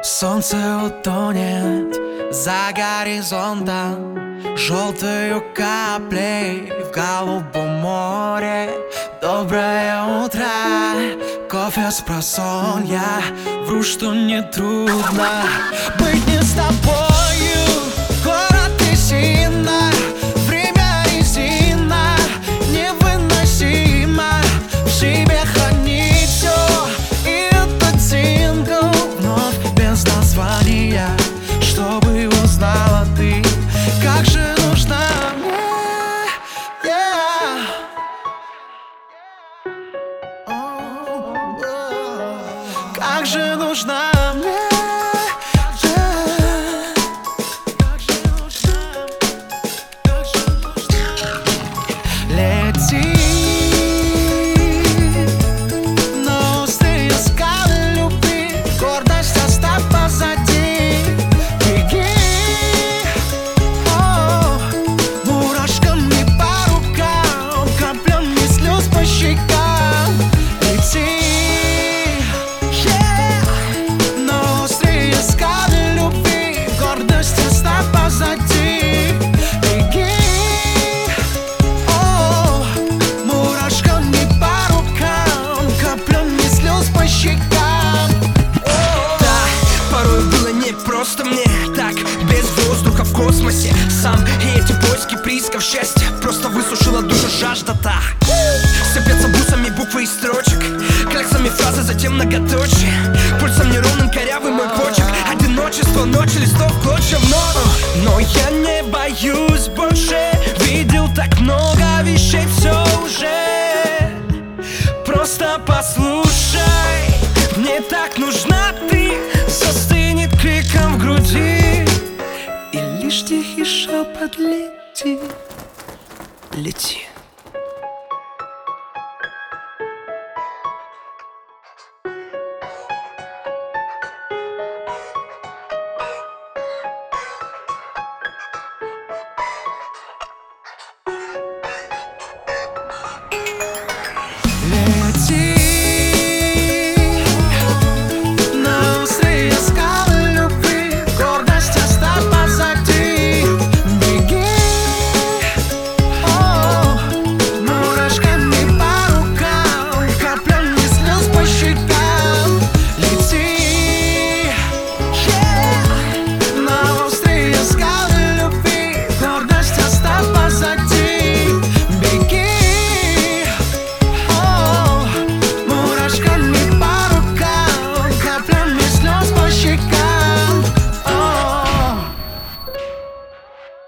Солнце утонет за горизонтом желтою каплей в голубом море. Доброе утро, кофе с просонья. Вру, что не трудно быть не с тобою. Город трясина, время резина, невыносимо в себе хранить все. И этот сингл вновь без названия, чтобы узнала ты, как же нужна мне. Как же нужна мне. Лети на острые скалы любви, гордость оставь позади. Беги, мурашками по рукам, каплями слез по щекам. Лети на острые скалы любви, гордость оставь позади. Беги, мурашками по рукам, каплями слез по щекам. Да, порой было непросто мне так, без воздуха в космосе сам. И эти поиски приисков счастья просто высушила душу жажда-то. Сыпятся бусами буквы и строчек, кляксами фразы, затем многоточие. Пульсом неровным корявый мой почерк. Одиночество, ночи, листов, клочья в нору. Но я не боюсь больше, видел так много вещей, все уже. Просто послушай, мне так нужна ты, застынет криком в груди. И лишь тихий шепот: лети, лети.